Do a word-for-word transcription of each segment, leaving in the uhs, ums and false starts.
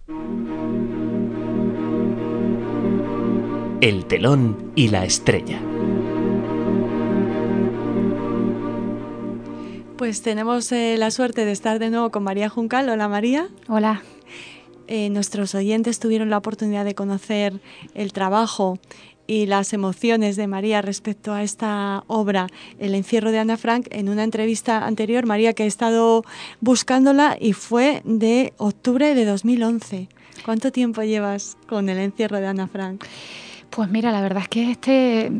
El telón y la estrella. Pues tenemos eh, la suerte de estar de nuevo con María Juncal. Hola, María. Hola. Eh, nuestros oyentes tuvieron la oportunidad de conocer el trabajo y las emociones de María respecto a esta obra, El encierro de Ana Frank, en una entrevista anterior, María, que he estado buscándola y fue de octubre de dos mil once. ¿Cuánto tiempo llevas con El encierro de Ana Frank? Pues mira, la verdad es que este,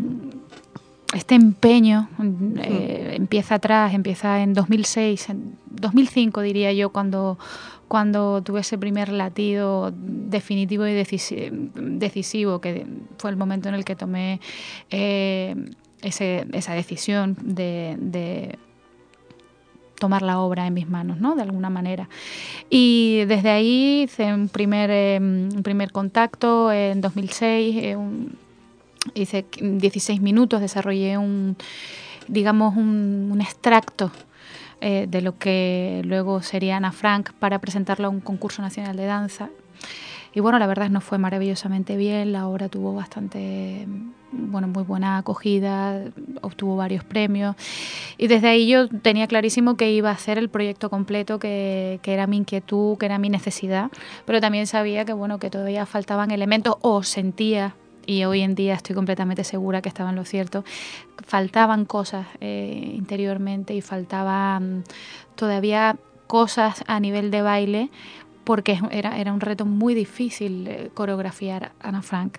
este empeño eh, sí. empieza atrás, empieza en dos mil seis, en dos mil cinco diría yo, cuando... cuando tuve ese primer latido definitivo y decisivo, que fue el momento en el que tomé eh, ese, esa decisión de, de tomar la obra en mis manos, ¿no? De alguna manera. Y desde ahí hice un primer, eh, un primer contacto en dos mil seis, eh, un, hice dieciséis minutos, desarrollé un, digamos, un, un extracto Eh, de lo que luego sería Ana Frank para presentarlo a un concurso nacional de danza. Y bueno, la verdad nos fue maravillosamente bien, la obra tuvo bastante, bueno, muy buena acogida, obtuvo varios premios y desde ahí yo tenía clarísimo que iba a hacer el proyecto completo, que, que era mi inquietud, que era mi necesidad, pero también sabía que, bueno, que todavía faltaban elementos, o sentía, y hoy en día estoy completamente segura que estaba en lo cierto, faltaban cosas eh, interiormente y faltaban todavía cosas a nivel de baile, porque era, era un reto muy difícil eh, coreografiar a Ana Frank.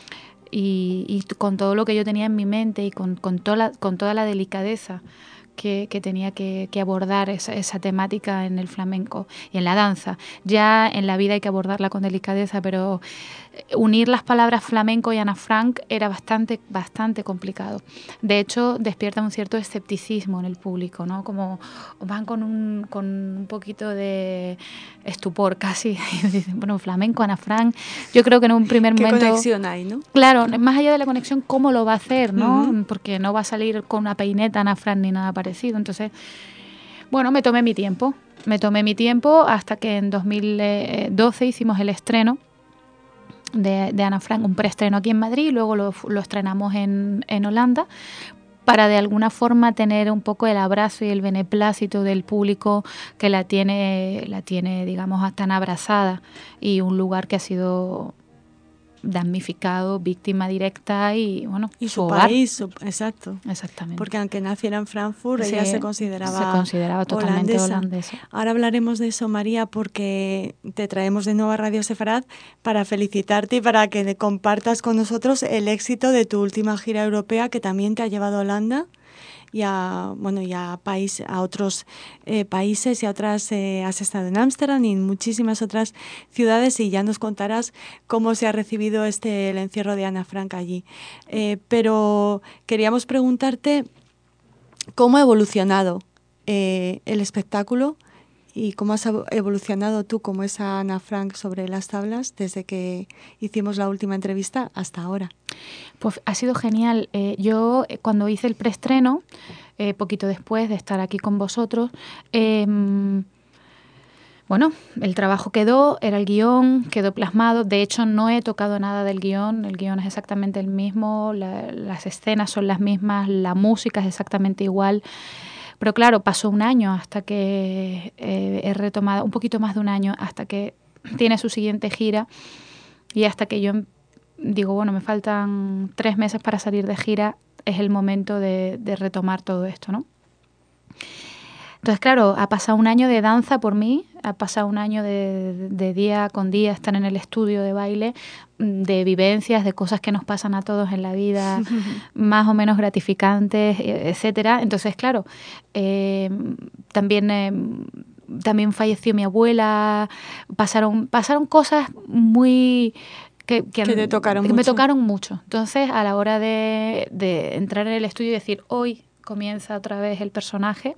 Y, y con todo lo que yo tenía en mi mente y con, con, toda, la, con toda la delicadeza que, que tenía que, que abordar esa, esa temática en el flamenco y en la danza. Ya en la vida hay que abordarla con delicadeza, pero unir las palabras flamenco y Ana Frank era bastante, bastante complicado. De hecho, despierta un cierto escepticismo en el público, ¿no? Como van con un, con un poquito de estupor casi. Bueno, flamenco, Ana Frank. Yo creo que en un primer ¿Qué momento... ¿Qué conexión hay, no? Claro, más allá de la conexión, ¿cómo lo va a hacer, no? Uh-huh. Porque no va a salir con una peineta Ana Frank ni nada parecido. Entonces, bueno, me tomé mi tiempo. Me tomé mi tiempo hasta que en dos mil doce hicimos el estreno De, de Ana Frank, un preestreno aquí en Madrid, y luego lo, lo estrenamos en, en Holanda, para de alguna forma tener un poco el abrazo y el beneplácito del público que la tiene, la tiene, digamos, tan abrazada, y un lugar que ha sido damnificado, víctima directa, y bueno, y su, su país, su, exacto. Exactamente. Porque aunque naciera en Frankfurt, sí, ella se consideraba, se consideraba totalmente holandesa. holandesa. Ahora hablaremos de eso, María, porque te traemos de nuevo a Radio Sefarad para felicitarte y para que compartas con nosotros el éxito de tu última gira europea, que también te ha llevado a Holanda y a, bueno, y a, país, a otros eh, países y a otras, eh, has estado en Ámsterdam y en muchísimas otras ciudades, y ya nos contarás cómo se ha recibido este el encierro de Ana Frank allí. Eh, pero queríamos preguntarte cómo ha evolucionado eh, el espectáculo y cómo has evolucionado tú como esa Ana Frank sobre las tablas desde que hicimos la última entrevista hasta ahora. Pues ha sido genial. Eh, yo cuando hice el preestreno, eh, poquito después de estar aquí con vosotros, eh, bueno, el trabajo quedó, era el guión, quedó plasmado. De hecho, no he tocado nada del guión. El guión es exactamente el mismo, la, las escenas son las mismas, la música es exactamente igual. Pero claro, pasó un año hasta que eh, he retomado, un poquito más de un año, hasta que tiene su siguiente gira, y hasta que yo digo, bueno, me faltan tres meses para salir de gira, es el momento de, de retomar todo esto, ¿no? Entonces, claro, ha pasado un año de danza por mí, ha pasado un año de, de día con día estar en el estudio de baile, de vivencias, de cosas que nos pasan a todos en la vida, más o menos gratificantes, etcétera. Entonces, claro, eh, también... Eh, también falleció mi abuela, pasaron, pasaron cosas muy... Que, que, que te tocaron que mucho. me tocaron mucho. Entonces, a la hora de, de entrar en el estudio y decir, hoy comienza otra vez el personaje,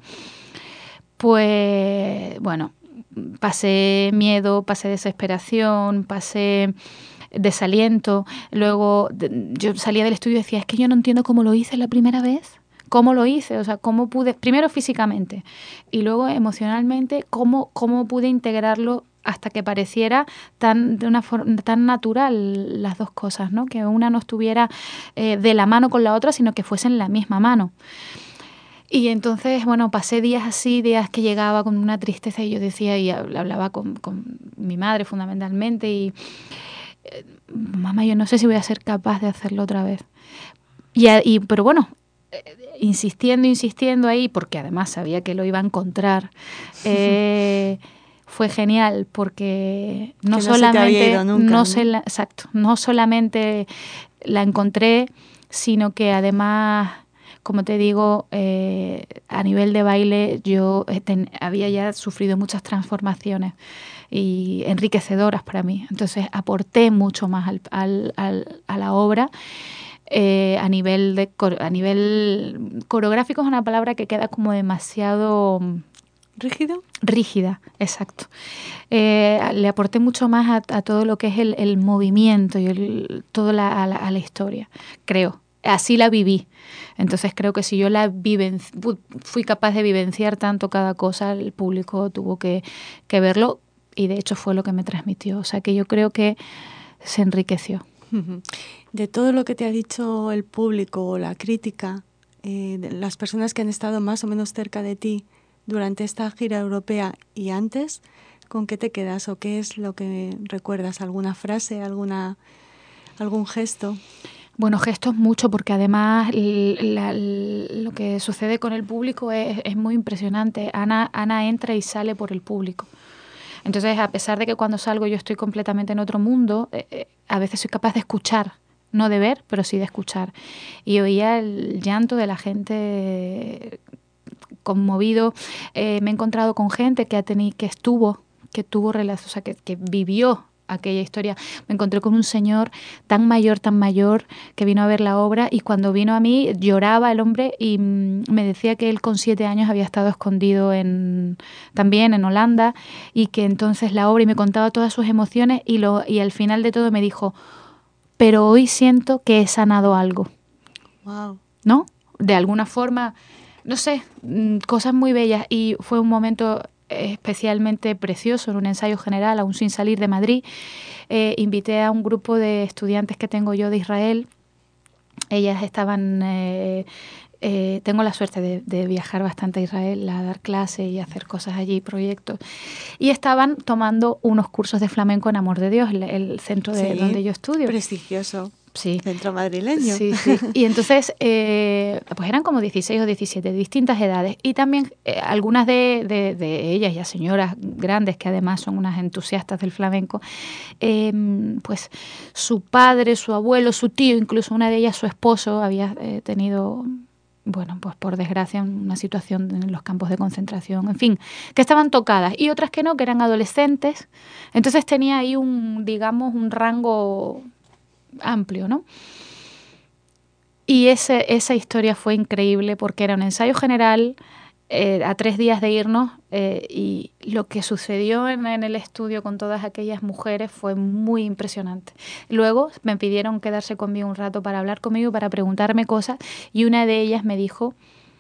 pues, bueno, pasé miedo, pasé desesperación, pasé desaliento. Luego yo salía del estudio y decía, es que yo no entiendo cómo lo hice la primera vez. ¿Cómo lo hice? O sea, cómo pude, primero físicamente y luego emocionalmente, cómo, cómo pude integrarlo hasta que pareciera tan de una forma tan natural las dos cosas, ¿no? Que una no estuviera eh, de la mano con la otra, sino que fuesen la misma mano. Y entonces, bueno, pasé días así, días que llegaba con una tristeza y yo decía, y hablaba con, con mi madre fundamentalmente, y eh, mamá, yo no sé si voy a ser capaz de hacerlo otra vez. Y, y pero bueno, eh, insistiendo, insistiendo ahí, porque además sabía que lo iba a encontrar, eh, fue genial, porque no, no solamente, nunca, no, ¿no? Se la, exacto, no solamente la encontré, sino que además, como te digo, eh, a nivel de baile yo ten, había ya sufrido muchas transformaciones y enriquecedoras para mí. Entonces aporté mucho más al, al, al, a la obra. Eh, a nivel de a nivel coreográfico es una palabra que queda como demasiado rígido rígida, exacto. Eh, le aporté mucho más a, a todo lo que es el, el movimiento y el, todo la, a, la, a la historia, creo. Así la viví. Entonces creo que si yo la vivenci- fui capaz de vivenciar tanto cada cosa, el público tuvo que, que verlo y de hecho fue lo que me transmitió. O sea que yo creo que se enriqueció. De todo lo que te ha dicho el público o la crítica, eh, de las personas que han estado más o menos cerca de ti durante esta gira europea y antes, ¿con qué te quedas o qué es lo que recuerdas? ¿Alguna frase, alguna, algún gesto? Bueno, gestos mucho, porque además la, la, lo que sucede con el público es, es muy impresionante. Ana, Ana entra y sale por el público. Entonces, a pesar de que cuando salgo yo estoy completamente en otro mundo, eh, a veces soy capaz de escuchar, no de ver, pero sí de escuchar. Y oía el llanto de la gente conmovido. Eh, me he encontrado con gente que ha tenido, que estuvo, que tuvo relación, o sea, que, que vivió aquella historia. Me encontré con un señor tan mayor, tan mayor, que vino a ver la obra y cuando vino a mí lloraba el hombre y mmm, me decía que él con siete años había estado escondido en, también en Holanda y que entonces la obra, y me contaba todas sus emociones y, lo, y al final de todo me dijo, pero hoy siento que he sanado algo. Wow. ¿No? De alguna forma, no sé, cosas muy bellas y fue un momento especialmente precioso en un ensayo general, aún sin salir de Madrid. Eh, invité a un grupo de estudiantes que tengo yo de Israel. Ellas estaban... Eh, eh, tengo la suerte de, de viajar bastante a Israel a dar clases y hacer cosas allí, proyectos. Y estaban tomando unos cursos de flamenco en Amor de Dios, el, el centro de sí, donde yo estudio. Prestigioso. Sí. Centro madrileño. Sí, sí. Y entonces, eh, pues eran como dieciséis o diecisiete, de distintas edades. Y también eh, algunas de, de, de ellas, ya señoras grandes, que además son unas entusiastas del flamenco, eh, pues su padre, su abuelo, su tío, incluso una de ellas, su esposo, había eh, tenido... bueno, pues por desgracia una situación en los campos de concentración, en fin, que estaban tocadas y otras que no, que eran adolescentes. Entonces tenía ahí un, digamos, un rango amplio, ¿no? Y ese, esa historia fue increíble porque era un ensayo general eh, a tres días de irnos eh, y lo que sucedió en, en el estudio con todas aquellas mujeres fue muy impresionante. Luego me pidieron quedarse conmigo un rato para hablar conmigo, para preguntarme cosas y una de ellas me dijo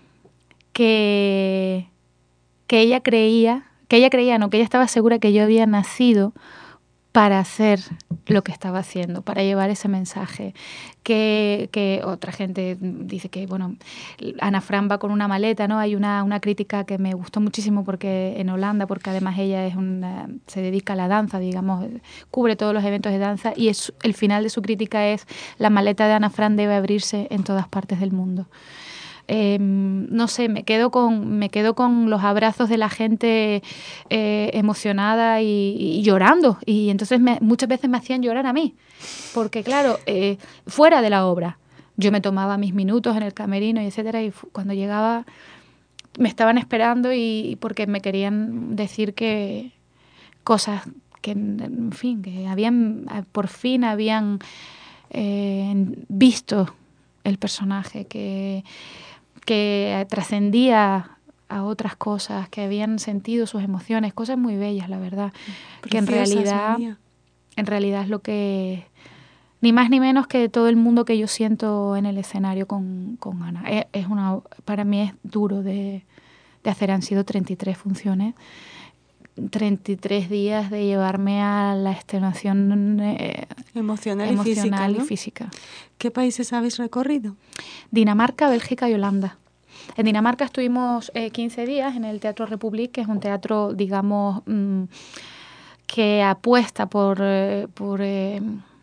que, que ella creía, que ella creía, no, que ella estaba segura que yo había nacido para hacer lo que estaba haciendo, para llevar ese mensaje. Que, que otra gente dice que, bueno, Ana Fran va con una maleta, ¿no? Hay una, una crítica que me gustó muchísimo porque en Holanda, porque además ella es una, se dedica a la danza, digamos, cubre todos los eventos de danza y es, el final de su crítica es la maleta de Ana Fran debe abrirse en todas partes del mundo. Eh, no sé, me quedo con me quedo con los abrazos de la gente eh, emocionada y, y llorando. Y entonces me, muchas veces me hacían llorar a mí. Porque claro, eh, fuera de la obra, yo me tomaba mis minutos en el camerino y etcétera. Y cuando llegaba me estaban esperando y porque me querían decir que cosas que, en fin, que habían por fin habían eh, visto el personaje, que que trascendía a otras cosas, que habían sentido sus emociones, cosas muy bellas, la verdad. Preciosas, que en realidad, María. en realidad es lo que, ni más ni menos que todo el mundo que yo siento en el escenario con, con Ana. Es, es una, para mí es duro de, de hacer, han sido treinta y tres funciones, treinta y tres días de llevarme a la extenuación eh, emocional, emocional y, física, ¿no? y física. ¿Qué países habéis recorrido? Dinamarca, Bélgica y Holanda. En Dinamarca estuvimos eh, quince días en el Teatro Republic, que es un teatro, digamos, mmm, que apuesta por... Eh, por eh,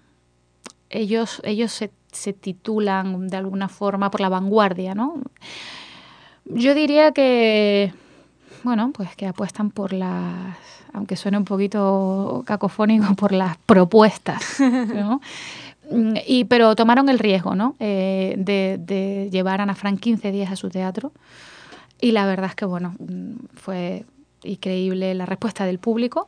ellos ellos se, se titulan de alguna forma por la vanguardia, ¿no? Yo diría que, bueno, pues que apuestan por las, aunque suene un poquito cacofónico, por las propuestas, ¿no? Y, pero tomaron el riesgo, ¿no? Eh, de, de llevar a Ana Frank quince días a su teatro. Y la verdad es que, bueno, fue increíble la respuesta del público.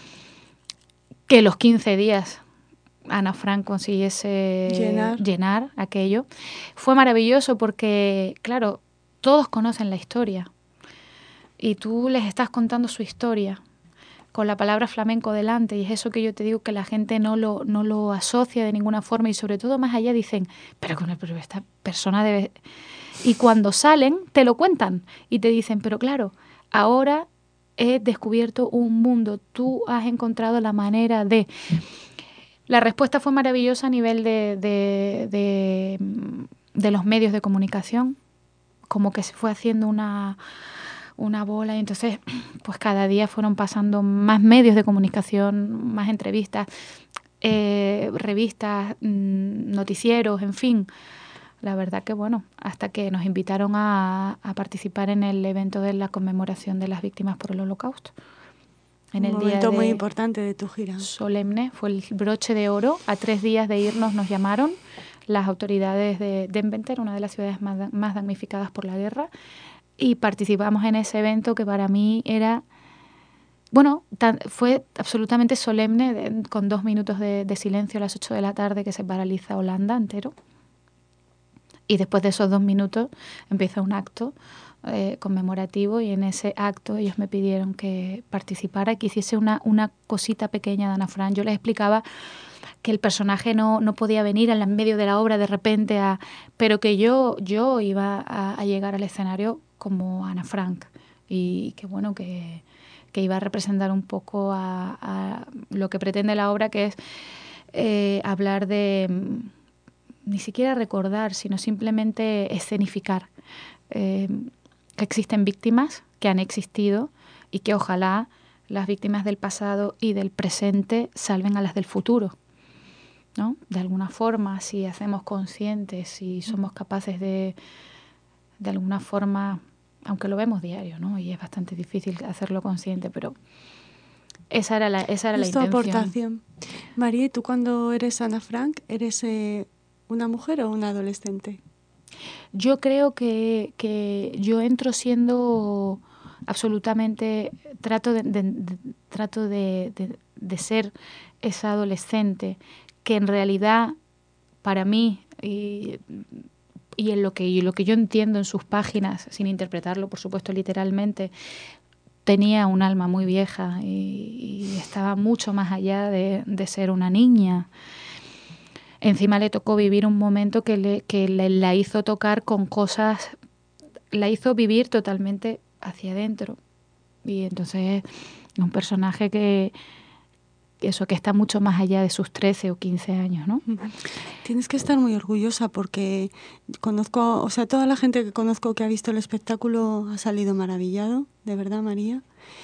Que los quince días Ana Frank consiguiese llenar. llenar aquello. Fue maravilloso porque, claro, todos conocen la historia. Y tú les estás contando su historia con la palabra flamenco delante, y es eso que yo te digo, que la gente no lo, no lo asocia de ninguna forma, y sobre todo más allá dicen, pero, con el, pero esta persona debe... Y cuando salen, te lo cuentan y te dicen, pero claro, ahora he descubierto un mundo, tú has encontrado la manera de... La respuesta fue maravillosa a nivel de, de, de, de los medios de comunicación, como que se fue haciendo una... una bola, y entonces pues cada día fueron pasando más medios de comunicación, más entrevistas, eh, revistas, mmm, noticieros, en fin. La verdad que bueno, hasta que nos invitaron a, a participar en el evento de la conmemoración de las víctimas por el Holocausto. En Un el momento día muy de, importante de tu gira. Solemne, fue el broche de oro. A tres días de irnos nos llamaron las autoridades de Deventer, una de las ciudades más, más damnificadas por la guerra, y participamos en ese evento que para mí era, bueno, tan, fue absolutamente solemne, de, con dos minutos de, de silencio a las ocho de la tarde, que se paraliza Holanda entero. Y después de esos dos minutos empieza un acto eh, conmemorativo, y en ese acto ellos me pidieron que participara, que hiciese una, una cosita pequeña de Ana Frank. Yo les explicaba que el personaje no, no podía venir en medio de la obra de repente, a, pero que yo, yo iba a, a llegar al escenario como Ana Frank, y que bueno, que, que iba a representar un poco a, a lo que pretende la obra, que es eh, hablar de, ni siquiera recordar, sino simplemente escenificar eh, que existen víctimas, que han existido, y que ojalá las víctimas del pasado y del presente salven a las del futuro, ¿no? De alguna forma, si hacemos conscientes, si somos capaces de, de alguna forma, aunque lo vemos diario, ¿no? Y es bastante difícil hacerlo consciente, pero esa era la, esa era la intención. Aportación. María, ¿y tú cuando eres Ana Frank, eres eh, una mujer o una adolescente? Yo creo que, que yo entro siendo absolutamente, trato de, de, de trato de, de, de ser esa adolescente que en realidad para mí y, y en lo que, y lo que yo entiendo en sus páginas, sin interpretarlo por supuesto literalmente, tenía un alma muy vieja y, y estaba mucho más allá de, de ser una niña. Encima le tocó vivir un momento que, le, que le, la hizo tocar con cosas, la hizo vivir totalmente hacia adentro. Y entonces es un personaje que, eso, que está mucho más allá de sus trece o quince años, ¿no? Tienes que estar muy orgullosa porque conozco, o sea, toda la gente que conozco que ha visto el espectáculo ha salido maravillado, de verdad, María,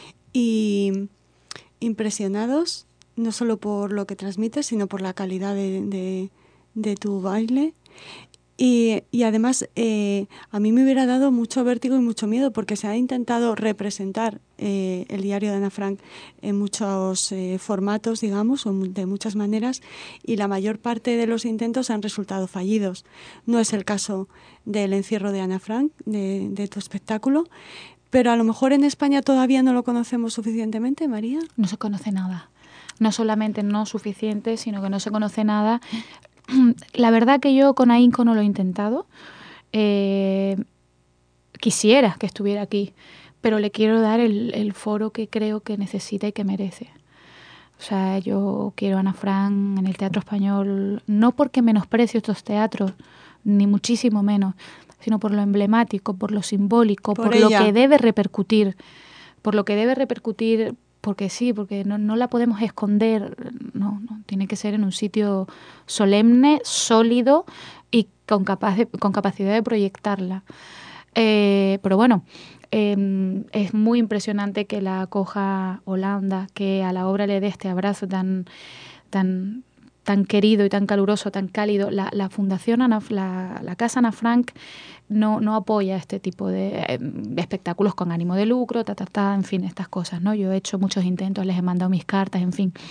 y impresionados, no solo por lo que transmites, sino por la calidad de, de, de tu baile. Y, y además eh, a mí me hubiera dado mucho vértigo y mucho miedo, porque se ha intentado representar eh, el diario de Ana Frank en muchos eh, formatos, digamos, o de muchas maneras, y la mayor parte de los intentos han resultado fallidos. No es el caso del encierro de Ana Frank, de, de tu espectáculo, pero a lo mejor en España todavía no lo conocemos suficientemente, María. No se conoce nada. No solamente no suficiente, sino que no se conoce nada. La verdad que yo con ahínco no lo he intentado. Eh, quisiera que estuviera aquí, pero le quiero dar el, el foro que creo que necesita y que merece. O sea, yo quiero a Ana Frank en el Teatro Español, no porque menosprecio estos teatros, ni muchísimo menos, sino por lo emblemático, por lo simbólico, por, por lo que debe repercutir, por lo que debe repercutir porque sí, porque no, no la podemos esconder, no, no, tiene que ser en un sitio solemne, sólido y con, capaz de, con capacidad de proyectarla. Eh, pero bueno, eh, es muy impresionante que la acoja Holanda, que a la obra le dé este abrazo tan, tan, tan querido y tan caluroso, tan cálido. La, la Fundación Ana, la, la Casa Ana Frank no, no apoya este tipo de, eh, de espectáculos con ánimo de lucro, ta, ta, ta, en fin, estas cosas, ¿no? Yo he hecho muchos intentos, les he mandado mis cartas, en fin.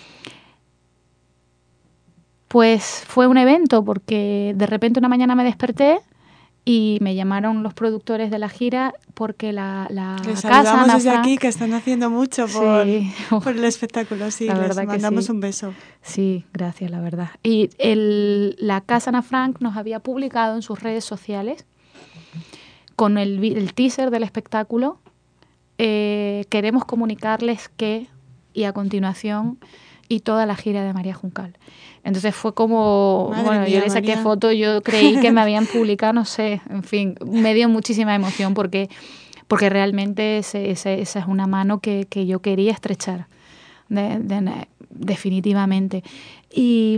Pues fue un evento porque de repente una mañana me desperté y me llamaron los productores de la gira porque la, la les casa Ana desde Frank, aquí, que están haciendo mucho por, sí, por el espectáculo. Sí, la les verdad mandamos que sí. un beso. Sí, gracias, la verdad. Y el, la casa Ana Frank nos había publicado en sus redes sociales con el, el teaser del espectáculo. Eh, queremos comunicarles que, y a continuación, y toda la gira de María Juncal. Entonces fue como, Madre bueno, mía, yo le saqué María. fotos, yo creí que me habían publicado, no sé, en fin, me dio muchísima emoción porque, porque realmente ese, ese, esa es una mano que, que yo quería estrechar, de, de, definitivamente. Y,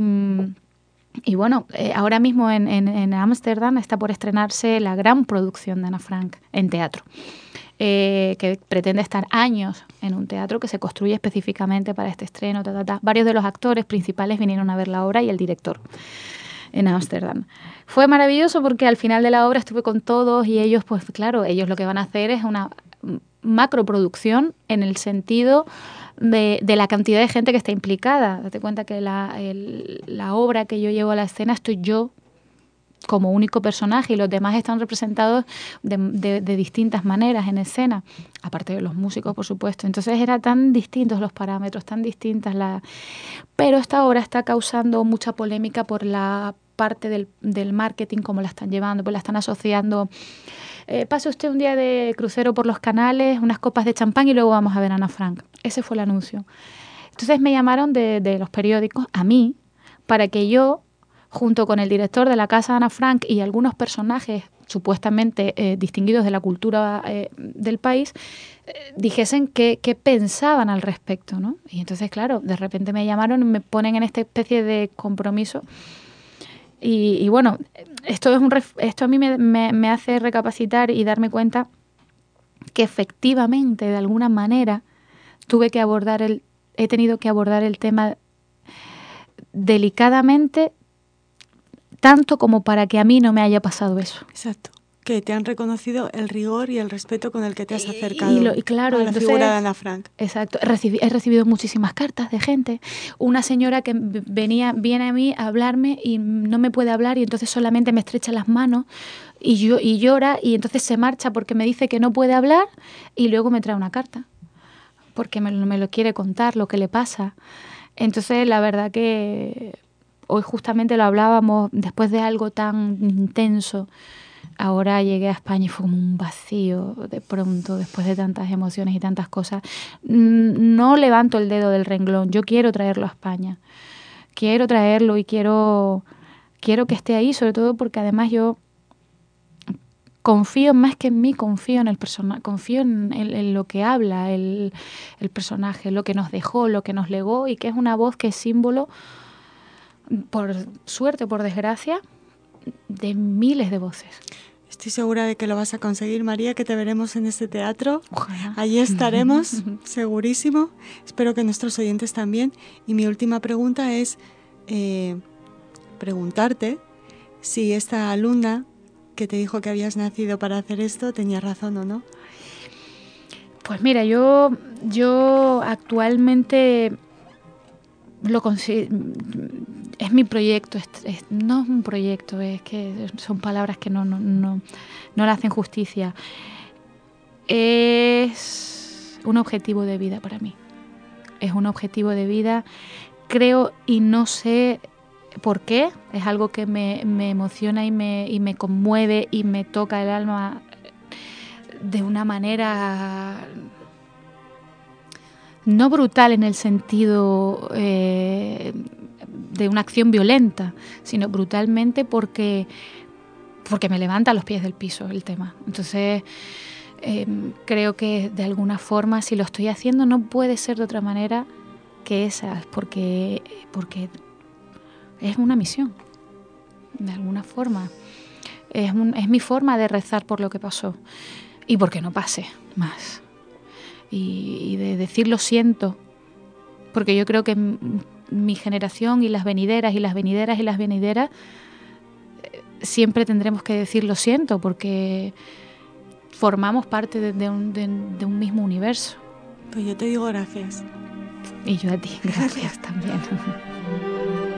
y bueno, eh, ahora mismo en, en, en Ámsterdam está por estrenarse la gran producción de Ana Frank en teatro. Eh, que pretende estar años en un teatro que se construye específicamente para este estreno. Ta, ta, ta. Varios de los actores principales vinieron a ver la obra y el director en Ámsterdam. Fue maravilloso porque al final de la obra estuve con todos y ellos, pues claro, ellos lo que van a hacer es una macroproducción en el sentido de, de la cantidad de gente que está implicada. Date cuenta que la, el, la obra que yo llevo a la escena estoy yo como único personaje y los demás están representados de, de, de distintas maneras en escena, aparte de los músicos, por supuesto. Entonces eran tan distintos los parámetros, tan distintas la... Pero esta obra está causando mucha polémica por la parte del, del marketing, como la están llevando, pues la están asociando. Eh, pase usted un día de crucero por los canales, unas copas de champán y luego vamos a ver a Ana Frank. Ese fue el anuncio. Entonces me llamaron de, de los periódicos, a mí, para que yo, junto con el director de la Casa Ana Frank y algunos personajes supuestamente eh, distinguidos de la cultura eh, del país, eh, dijesen qué, qué pensaban al respecto, ¿no? Y entonces, claro, de repente me llamaron y me ponen en esta especie de compromiso. Y, y bueno, esto, es un ref, esto a mí me, me, me hace recapacitar y darme cuenta que efectivamente, de alguna manera, tuve que abordar el, he tenido que abordar el tema delicadamente, tanto como para que a mí no me haya pasado eso. Exacto. Que te han reconocido el rigor y el respeto con el que te has acercado y lo, y claro, a la entonces, figura de Ana Frank. Exacto. He recibido, he recibido muchísimas cartas de gente. Una señora que venía, viene a mí a hablarme y no me puede hablar y entonces solamente me estrecha las manos y, yo, y llora y entonces se marcha porque me dice que no puede hablar y luego me trae una carta porque me, me lo quiere contar, lo que le pasa. Entonces, la verdad que hoy justamente lo hablábamos después de algo tan intenso. Ahora llegué a España y fue como un vacío de pronto, después de tantas emociones y tantas cosas. No levanto el dedo del renglón, yo quiero traerlo a España. Quiero traerlo y quiero, quiero que esté ahí, sobre todo porque además yo confío más que en mí, confío en el personaje, confío en, en, en lo que habla el, el personaje, lo que nos dejó, lo que nos legó y que es una voz que es símbolo, por suerte o por desgracia, de miles de voces. Estoy segura de que lo vas a conseguir, María, que te veremos en este teatro. Ojalá. Allí estaremos, segurísimo. Espero que nuestros oyentes también. Y mi última pregunta es eh, preguntarte si esta alumna que te dijo que habías nacido para hacer esto tenía razón o no. Pues mira, yo, yo actualmente lo considero, es mi proyecto, es, es, no es un proyecto, es que son palabras que no, no, no, no le hacen justicia. Es un objetivo de vida para mí. Es un objetivo de vida, creo, y no sé por qué. Es algo que me, me emociona y me, y me conmueve y me toca el alma de una manera no brutal en el sentido eh, de una acción violenta, sino brutalmente porque, porque me levanta a los pies del piso el tema. Entonces, eh, creo que de alguna forma, si lo estoy haciendo, no puede ser de otra manera que esa, porque, porque es una misión, de alguna forma. Es, un, es mi forma de rezar por lo que pasó y porque no pase más. Y, y de decir lo siento, porque yo creo que m- mi generación y las venideras y las venideras y las venideras eh, siempre tendremos que decir lo siento, porque formamos parte de, de, un, de, de un mismo universo. Pues yo te digo gracias. Y yo a ti, gracias también.